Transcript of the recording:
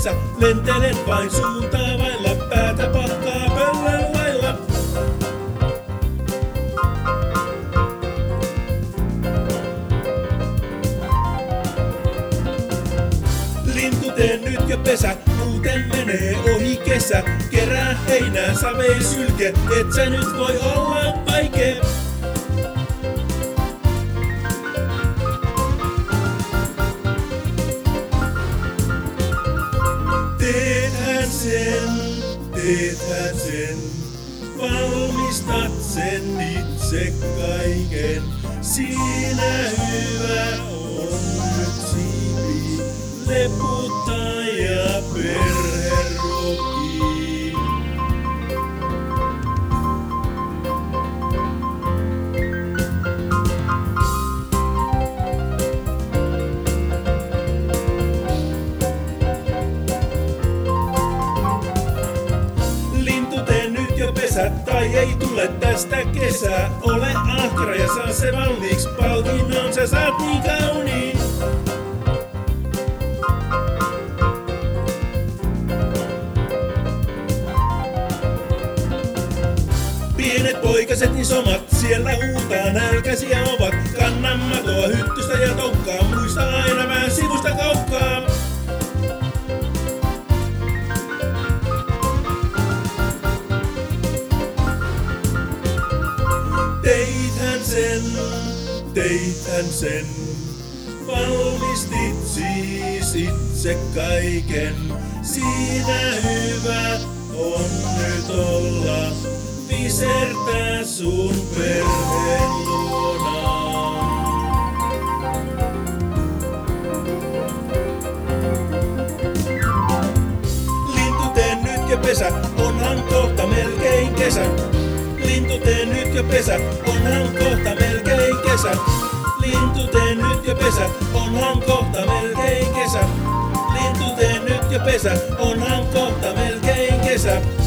kesä, lentelen vain suuntaa vailla, päätä pahkaa pöllön lailla. Lintu tee nyt jo pesä, muuten menee ohi kesä. Kerää heinää, savee sylke, et sä nyt voi olla vaikee. Teethän sen, valmistat sen itse kaiken. Siinä hyvä on nyt siipi, leputtaa ja perheroki. Tai ei tule tästä kesää, ole ahkera ja saa se valmiiksi, palkinnon sä saat niin kauniin. Pienet poikaset isomat, siellä huutaa nälkäisiä ovat. Kanna matoa, hyttystä ja toukkaa, muista aina vähän sivusta kaukkaa. Teithän sen, valmistit siis itse kaiken. Siinä hyvä on nyt olla, visertää sun perheen luona. Lintu tee nyt jo pesä, onhan kohta melkein kesä. Lintu tee nyt jo pesä, onhan kohta melkein kesä. Lintu tee nyt jo pesä, onhan kohta melkein kesä. Lintu tee nyt jo pesä, onhan kohta melkein kesä.